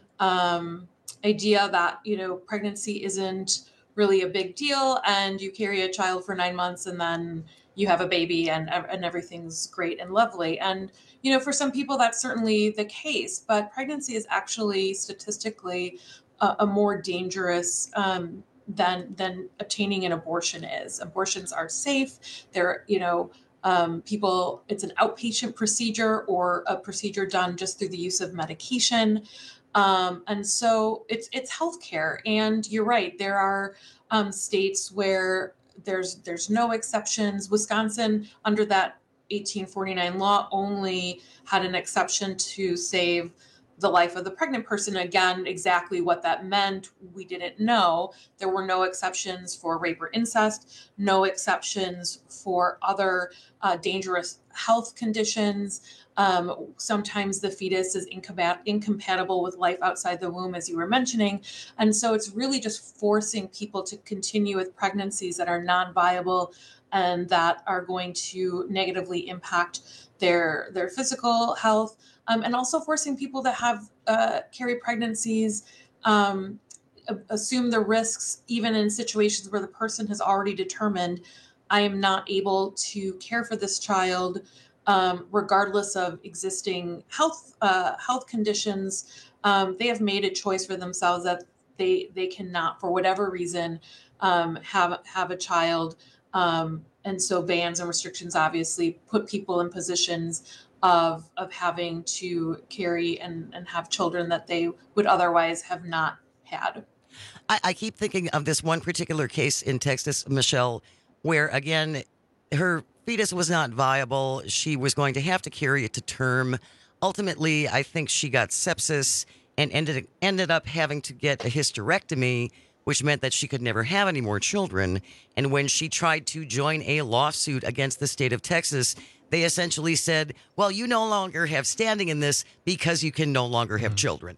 um, idea that you know pregnancy isn't really a big deal, and you carry a child for nine months and then you have a baby and and everything's great and lovely. And you know, for some people that's certainly the case, but pregnancy is actually statistically a, a more dangerous um, than than obtaining an abortion is. Abortions are safe. They're you know. Um, people, it's an outpatient procedure or a procedure done just through the use of medication. Um, and so it's it's healthcare. And you're right, there are um, states where there's there's no exceptions. Wisconsin, under that eighteen forty-nine law, only had an exception to save the life of the pregnant person. Again, exactly what that meant, we didn't know. There were no exceptions for rape or incest, no exceptions for other uh, dangerous health conditions. Um, sometimes the fetus is incompat- incompatible with life outside the womb, as you were mentioning. And so it's really just forcing people to continue with pregnancies that are non-viable and that are going to negatively impact their, their physical health. Um, and also forcing people that have uh, carry pregnancies um, assume the risks, even in situations where the person has already determined, I am not able to care for this child, um, regardless of existing health uh, health conditions. Um, they have made a choice for themselves that they they cannot, for whatever reason, um, have have a child. Um, and so bans and restrictions obviously put people in positions of of having to carry and, and have children that they would otherwise have not had. I, I keep thinking of this one particular case in Texas, Michelle, where, again, her fetus was not viable. She was going to have to carry it to term. Ultimately, I think she got sepsis and ended ended up having to get a hysterectomy, which meant that she could never have any more children. And when she tried to join a lawsuit against the state of Texas, they essentially said, well, you no longer have standing in this because you can no longer have children.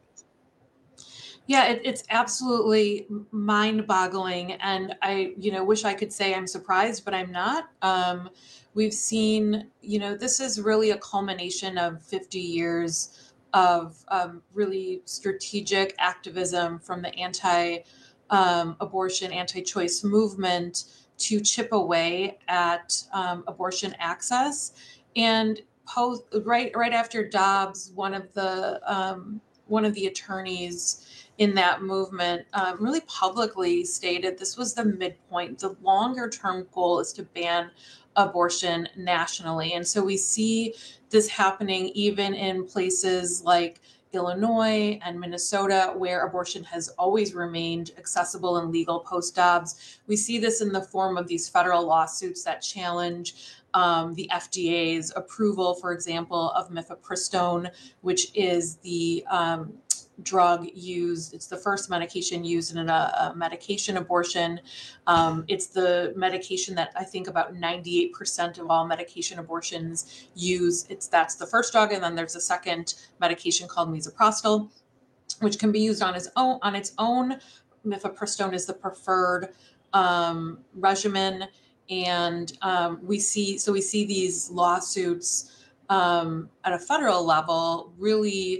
Yeah, it, it's absolutely mind-boggling. And I, you know, wish I could say I'm surprised, but I'm not. Um, we've seen, you know, this is really a culmination of fifty years of um, really strategic activism from the anti-abortion, um, anti-choice movement to chip away at um, abortion access. And post, right right after Dobbs, one of the um, one of the attorneys in that movement um, really publicly stated this was the midpoint. The longer term goal is to ban abortion nationally. And so we see this happening even in places like Illinois and Minnesota, where abortion has always remained accessible and legal post-Dobbs. We see this in the form of these federal lawsuits that challenge um, the F D A's approval, for example, of mifepristone, which is the um, drug used. It's the first medication used in a, a medication abortion. Um, it's the medication that I think about ninety-eight percent of all medication abortions use. It's that's the first drug, and then there's a second medication called misoprostol, which can be used on its own. On its own, mifepristone is the preferred um, regimen, and um, we see so we see these lawsuits um, at a federal level really.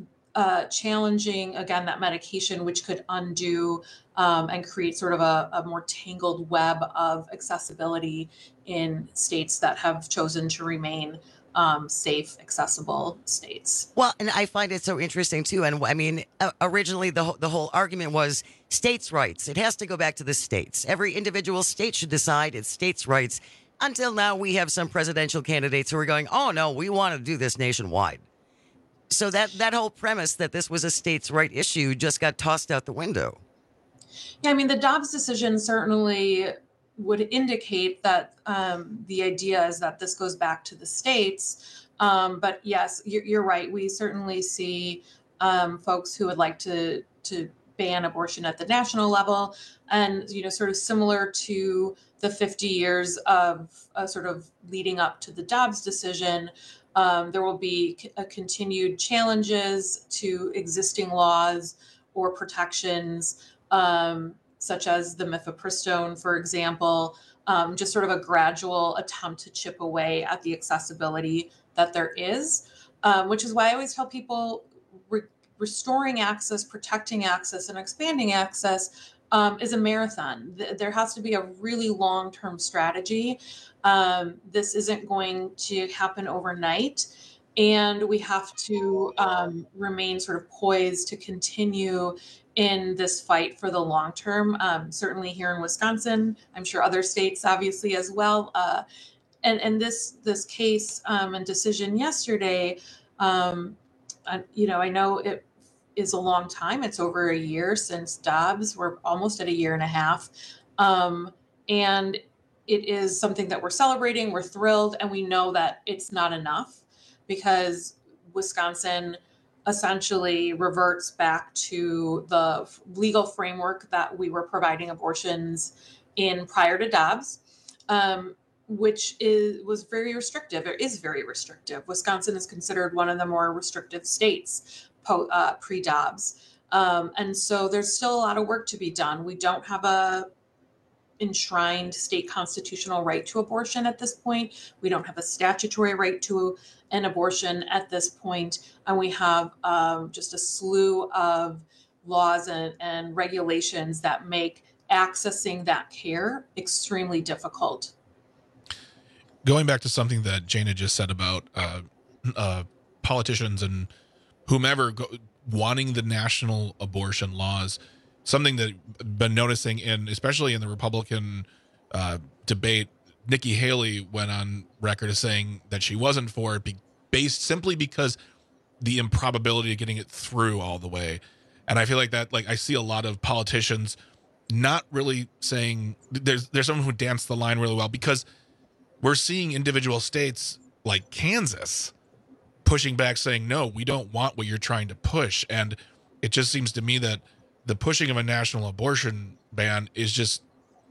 Uh, challenging, again, that medication, which could undo um, and create sort of a, a more tangled web of accessibility in states that have chosen to remain um, safe, accessible states. Well, and I find it so interesting, too. And I mean, uh, originally the, the whole argument was states' rights. It has to go back to the states. Every individual state should decide its states' rights. Until now, we have some presidential candidates who are going, oh, no, we want to do this nationwide. So that, that whole premise that this was a states' right issue just got tossed out the window. Yeah, I mean, the Dobbs decision certainly would indicate that um, the idea is that this goes back to the states. Um, but yes, you're, you're right. We certainly see um, folks who would like to to ban abortion at the national level. And, you know, sort of similar to the fifty years of uh, sort of leading up to the Dobbs decision, um, there will be c- a continued challenges to existing laws or protections, um, such as the mifepristone, for example, um, just sort of a gradual attempt to chip away at the accessibility that there is, um, which is why I always tell people re- restoring access, protecting access, and expanding access um, is a marathon. Th- there has to be a really long-term strategy. Um, this isn't going to happen overnight. And we have to um, remain sort of poised to continue in this fight for the long term. Um, certainly here in Wisconsin, I'm sure other states obviously as well. Uh, and and this this case um, and decision yesterday, um, I, you know, I know it is a long time. It's over a year since Dobbs. We're almost at a year and a half. Um, and it is something that we're celebrating. We're thrilled. And we know that it's not enough, because Wisconsin essentially reverts back to the legal framework that we were providing abortions in prior to Dobbs, um, which is was very restrictive. It is very restrictive. Wisconsin is considered one of the more restrictive states po- uh, pre-Dobbs. Um, and so there's still a lot of work to be done. We don't have a enshrined state constitutional right to abortion at this point. We don't have a statutory right to an abortion at this point. And we have um, just a slew of laws and, and regulations that make accessing that care extremely difficult. Going back to something that Jana just said about uh, uh, politicians and whomever go, wanting the national abortion laws, something that I've been noticing in, especially in the Republican uh, debate, Nikki Haley went on record as saying that she wasn't for it, be- based simply because the improbability of getting it through all the way. And I feel like that, like I see a lot of politicians not really saying, there's there's someone who danced the line really well, because we're seeing individual states like Kansas pushing back, saying, no, we don't want what you're trying to push. And it just seems to me that the pushing of a national abortion ban is just,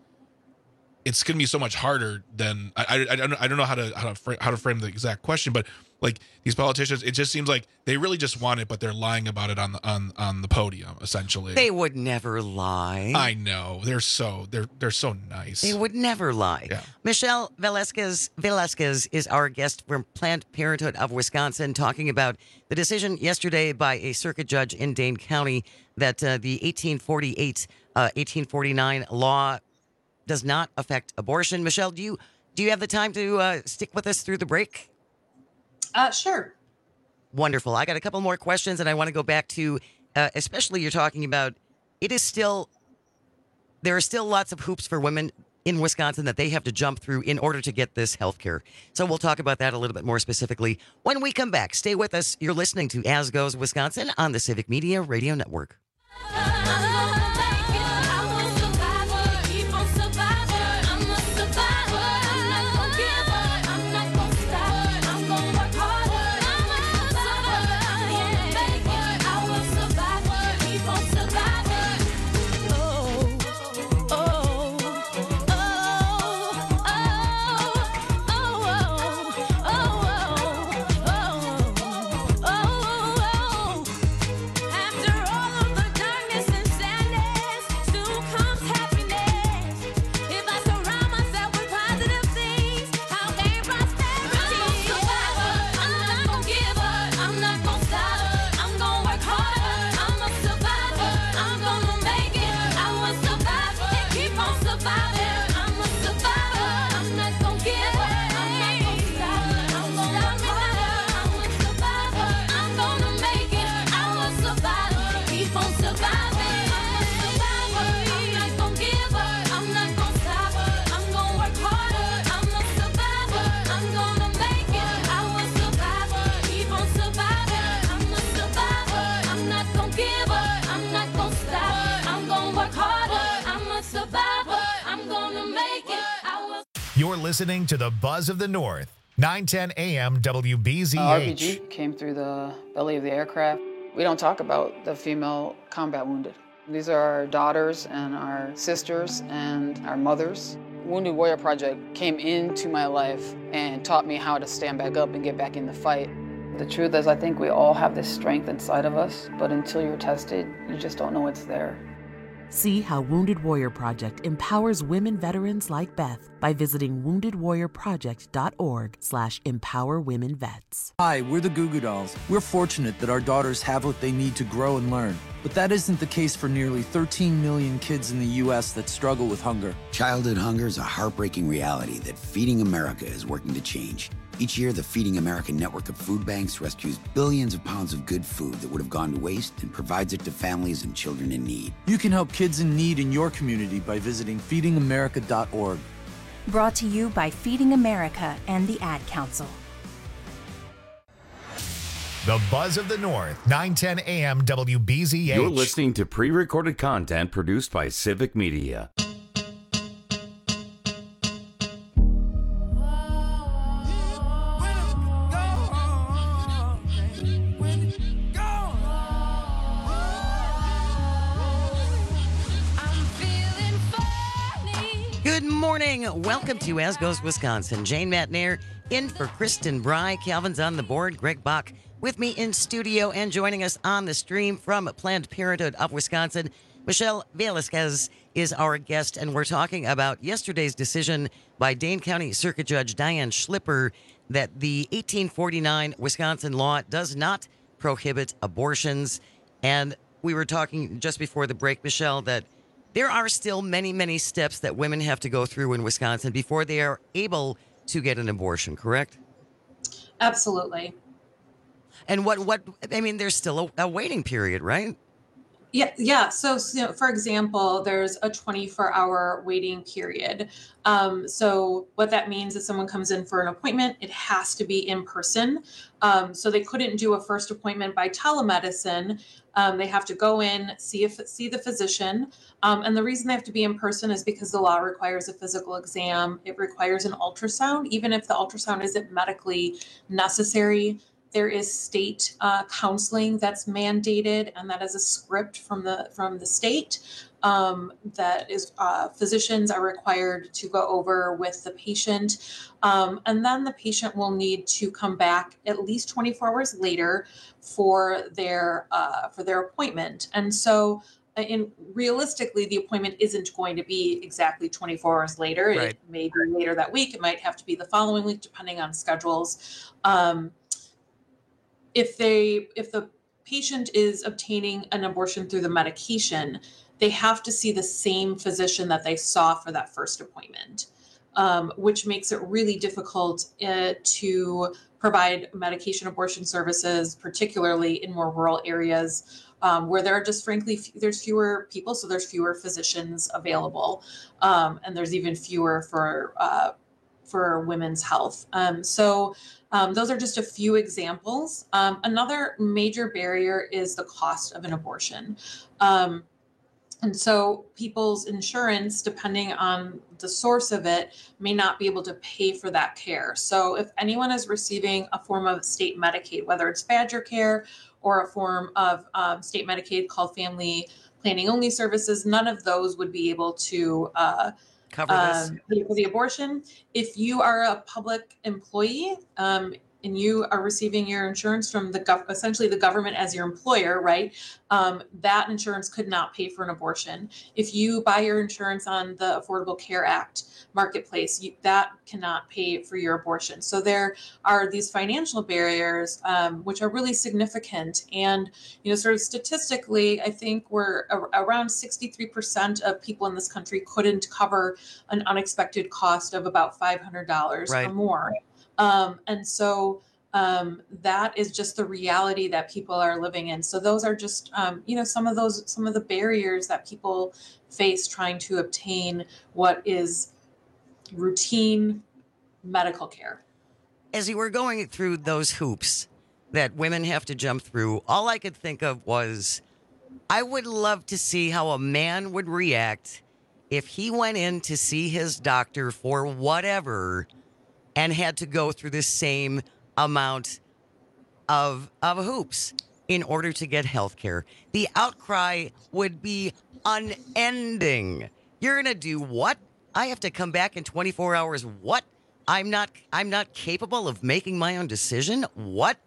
it's going to be so much harder than I, I, I don't I don't know how to how to frame, how to frame the exact question, but like these politicians, it just seems like they really just want it, but they're lying about it on the on on the podium. Essentially, they would never lie. I know, they're so they're they're so nice. They would never lie. Yeah. Michelle Velasquez Velasquez is our guest from Planned Parenthood of Wisconsin, talking about the decision yesterday by a circuit judge in Dane County that uh, the eighteen forty-eight uh, eighteen forty-nine law does not affect abortion. Michelle, do you do you have the time to uh, stick with us through the break? Uh, sure. Wonderful. I got a couple more questions, and I want to go back to, uh, especially you're talking about, it is still, there are still lots of hoops for women in Wisconsin that they have to jump through in order to get this health care. So we'll talk about that a little bit more specifically when we come back. Stay with us. You're listening to As Goes Wisconsin on the Civic Media Radio Network. You're listening to the Buzz of the North, nine ten A M W B Z H. Uh, R P G came through the belly of the aircraft. We don't talk about the female combat wounded. These are our daughters and our sisters and our mothers. Wounded Warrior Project came into my life and taught me how to stand back up and get back in the fight. The truth is, I think we all have this strength inside of us, but until you're tested, you just don't know it's there. See how Wounded Warrior Project empowers women veterans like Beth by visiting wounded warrior project dot org slash empower women vets. Hi, we're the Goo Goo Dolls. We're fortunate that our daughters have what they need to grow and learn. But that isn't the case for nearly thirteen million kids in the U S that struggle with hunger. Childhood hunger is a heartbreaking reality that Feeding America is working to change. Each year, the Feeding America network of food banks rescues billions of pounds of good food that would have gone to waste and provides it to families and children in need. You can help kids in need in your community by visiting feeding america dot org. Brought to you by Feeding America and the Ad Council. The Buzz of the North, nine ten A M W B Z H. You're listening to pre-recorded content produced by Civic Media. Good morning. Welcome to As Goes Wisconsin. Jane Matnair in for Kristen Bry. Calvin's on the board. Greg Bach with me in studio, and joining us on the stream from Planned Parenthood of Wisconsin, Michelle Velasquez is our guest, and we're talking about yesterday's decision by Dane County Circuit Judge Diane Schlipper that the eighteen forty-nine Wisconsin law does not prohibit abortions. And we were talking just before the break, Michelle, that there are still many, many steps that women have to go through in Wisconsin before they are able to get an abortion, correct? Absolutely. And what, what I mean, there's still a, a waiting period, right? Yeah, yeah. So, so, for example, there's a twenty-four hour waiting period. Um, so what that means is someone comes in for an appointment, it has to be in person. Um, so they couldn't do a first appointment by telemedicine. Um, they have to go in, see if see the physician. Um, and the reason they have to be in person is because the law requires a physical exam. It requires an ultrasound, even if the ultrasound isn't medically necessary. There is state uh, counseling that's mandated, and that is a script from the from the state um, that is uh, physicians are required to go over with the patient, um, and then the patient will need to come back at least twenty-four hours later for their uh, for their appointment. And so, in realistically, the appointment isn't going to be exactly twenty-four hours later. Right. It may be later that week. It might have to be the following week, depending on schedules. Um, If they, if the patient is obtaining an abortion through the medication, they have to see the same physician that they saw for that first appointment, um, which makes it really difficult uh, to provide medication abortion services, particularly in more rural areas um, where there are just frankly, there's fewer people, so there's fewer physicians available, um, and there's even fewer for uh, for women's health. Um, so. Um, those are just a few examples. Um, another major barrier is the cost of an abortion. Um, and so people's insurance, depending on the source of it, may not be able to pay for that care. So if anyone is receiving a form of state Medicaid, whether it's Badger Care or a form of um, state Medicaid called Family Planning Only Services, none of those would be able to uh, cover this um, for the abortion. If you are a public employee um, and you are receiving your insurance from the gov- essentially the government as your employer, right? Um, that insurance could not pay for an abortion. If you buy your insurance on the Affordable Care Act marketplace, you, that cannot pay for your abortion. So there are these financial barriers, um, which are really significant. And, you know, sort of statistically, I think we're a- around sixty-three percent of people in this country couldn't cover an unexpected cost of about five hundred dollars Right. or more. Um, and so um, that is just the reality that people are living in. So those are just, um, you know, some of those, some of the barriers that people face trying to obtain what is routine medical care. As you were going through those hoops that women have to jump through, all I could think of was, I would love to see how a man would react if he went in to see his doctor for whatever and had to go through the same amount of of hoops. in order to get health care, the outcry would be unending. You're going to do what? I have to come back in twenty-four hours. What? I'm not I'm not capable of making my own decision? What?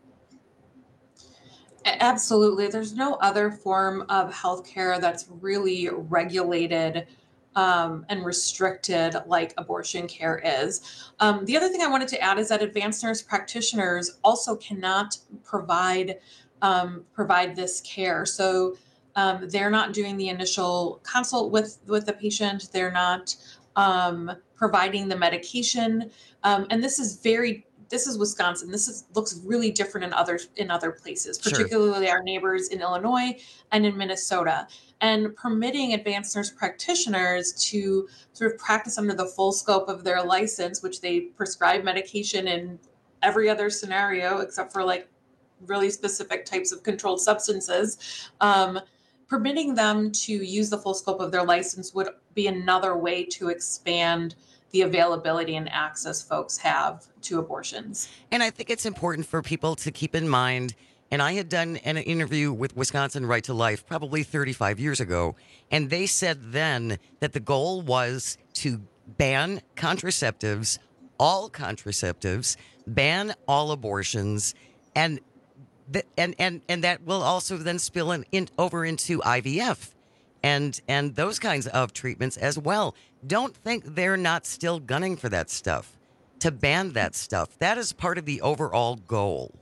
Absolutely. There's no other form of healthcare that's really regulated um, and restricted like abortion care is. Um, the other thing I wanted to add is that advanced nurse practitioners also cannot provide um, provide this care. So um, they're not doing the initial consult with with the patient. They're not um, providing the medication. Um, and this is very This is Wisconsin. This is, looks really different in other in other places, particularly sure. our neighbors in Illinois and in Minnesota. And permitting advanced nurse practitioners to sort of practice under the full scope of their license, which they prescribe medication in every other scenario except for like really specific types of controlled substances. Um, permitting them to use the full scope of their license would be another way to expand the availability and access folks have to abortions. And I think it's important for people to keep in mind, and I had done an interview with Wisconsin Right to Life probably thirty-five years ago, and they said then that the goal was to ban contraceptives, all contraceptives, ban all abortions, and th- and, and, and that will also then spill in, in, over into I V F and and those kinds of treatments as well. Don't think they're not still gunning for that stuff, to ban that stuff. That is part of the overall goal.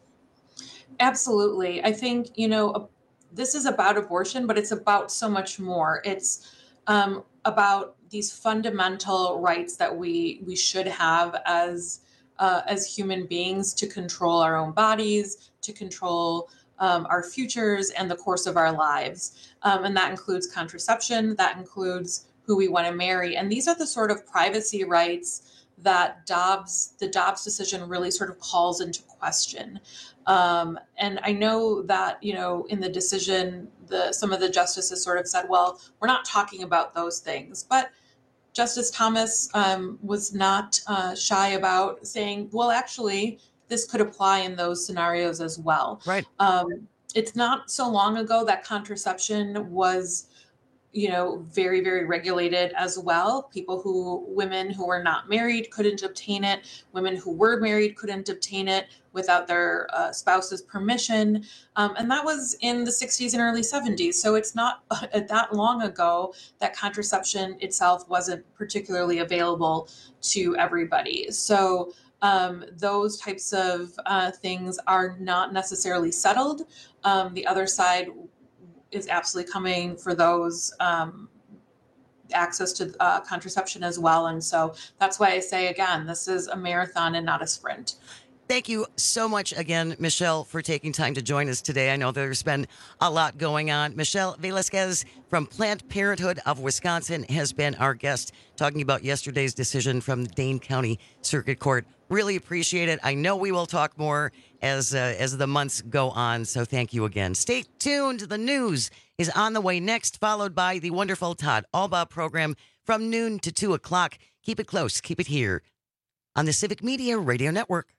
Absolutely. I think, you know, this is about abortion, but it's about so much more. It's um, about these fundamental rights that we we should have as uh, as human beings to control our own bodies, to control Um, our futures and the course of our lives. Um, and that includes contraception, that includes who we want to marry. And these are the sort of privacy rights that Dobbs, the Dobbs decision really sort of calls into question. Um, and I know that, you know, in the decision, the some of the justices sort of said, well, we're not talking about those things. But Justice Thomas um, was not uh, shy about saying, well, actually, this could apply in those scenarios as well. Right. Um, it's not so long ago that contraception was, you know, very, very regulated as well. People who, women who were not married couldn't obtain it. Women who were married couldn't obtain it without their uh, spouse's permission. Um, and that was in the sixties and early seventies. So it's not uh, that long ago that contraception itself wasn't particularly available to everybody. So Um, those types of uh, things are not necessarily settled. Um, the other side is absolutely coming for those um, access to uh, contraception as well. And so that's why I say, again, this is a marathon and not a sprint. Thank you so much again, Michelle, for taking time to join us today. I know there's been a lot going on. Michelle Velasquez from Planned Parenthood of Wisconsin has been our guest, talking about yesterday's decision from the Dane County Circuit Court. Really appreciate it. I know we will talk more as uh, as the months go on, so thank you again. Stay tuned. The news is on the way next, followed by the wonderful Todd Albaugh program from noon to two o'clock. Keep it close. Keep it here on the Civic Media Radio Network.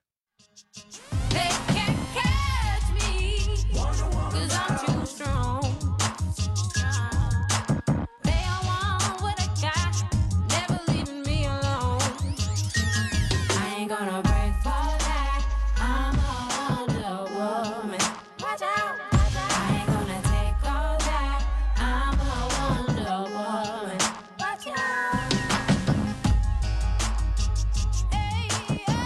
They can't catch me, 'cause I'm too strong. They all want what I got, never leaving me alone. I ain't gonna break for that, I'm a Wonder Woman. Watch out, watch out. I ain't gonna take all that, I'm a Wonder Woman. Watch out. Hey, yeah.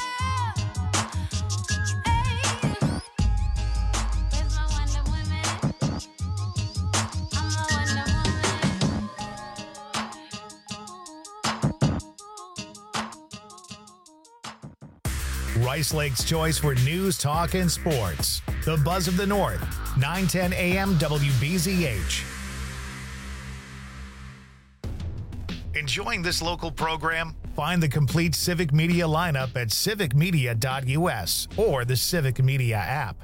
Rice Lake's choice for news, talk, and sports. The Buzz of the North, nine ten A M W B Z H. Enjoying this local program? Find the complete Civic Media lineup at civic media dot U S or the Civic Media app.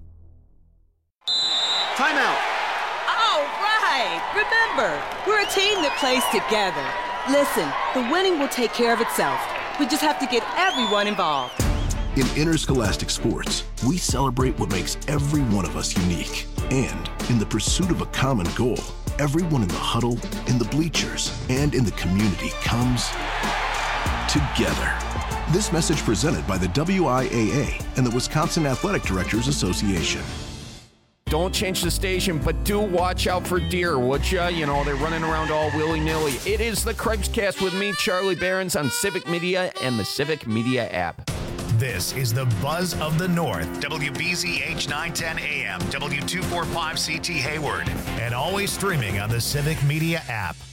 Timeout. All right. Remember, we're a team that plays together. Listen, the winning will take care of itself. We just have to get everyone involved. In interscholastic sports, we celebrate what makes every one of us unique. And in the pursuit of a common goal, everyone in the huddle, in the bleachers, and in the community comes together. This message presented by the W I A A and the Wisconsin Athletic Directors Association. Don't change the station, but do watch out for deer, would ya? You know, they're running around all willy-nilly. It is the Craig's-Cast with me, Charlie Behrens, on Civic Media and the Civic Media app. This is the Buzz of the North, W B Z H nine ten A M, W two forty-five C T Hayward, and always streaming on the Civic Media app.